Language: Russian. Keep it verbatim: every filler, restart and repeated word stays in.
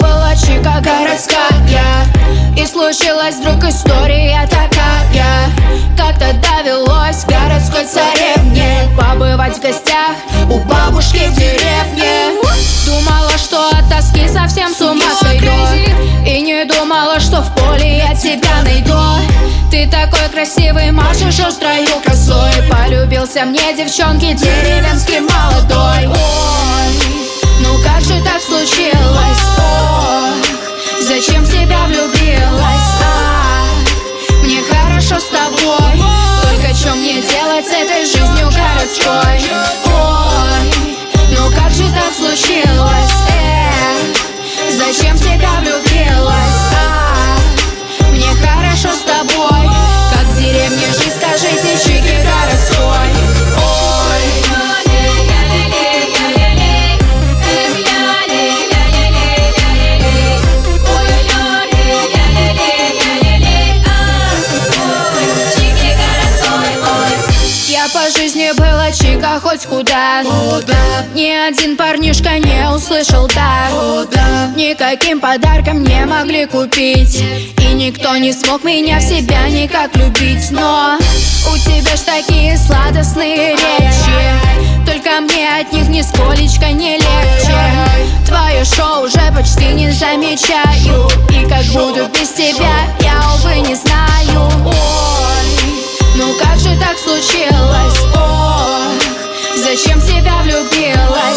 была чика городская, и случилась вдруг история такая. Как-то довелось городской царевне побывать в гостях у бабушки в деревне. Думала, что от тоски совсем с ума сойду, и не думала, что в поле я тебя найду. Ты такой красивый, машешь острой косой. Полюбился мне девчонки деревенский молодой. Ой, ну как же так случилось? Ох, зачем в тебя влюбилась? Ах, мне хорошо с тобой, только что мне делать с этой жизнью городской? Ой, ну как же так случилось? Эх, зачем в тебя влюбилась? Ах, мне хорошо с тобой, как в деревне жить, скажите, чики городской. Ой, я по жизни была чика хоть куда. О, да. Ни один парнишка не услышал так. О, да. Никаким подарком не могли купить, и никто не смог меня в себя никак любить. Но у тебя ж такие сладостные речи, только мне от них нисколечко не легче. Твое шоу уже почти не замечаю, и как буду без тебя, я, увы, не знаю. Ой, ну как же так случилось? Ох, зачем в тебя влюбилась?